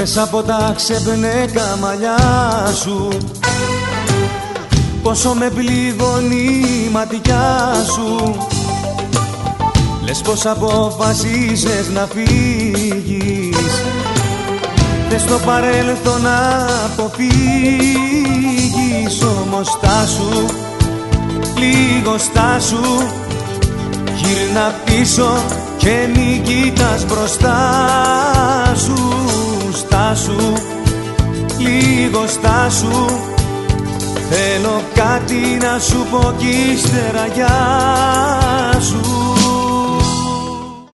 μέσα από τα ξεπνέκα μαλλιά σου, πόσο με πληγώνει η ματιά σου. Λες πως αποφασίζες να φύγεις, θες το παρέλθον να αποφύγεις. Όμως στάσου, λίγο στάσου, γύρνα πίσω και μην κοιτάς μπροστά σου. Στάσου, λίγο στάσου, θέλω κάτι να σου πω κι ύστερα γεια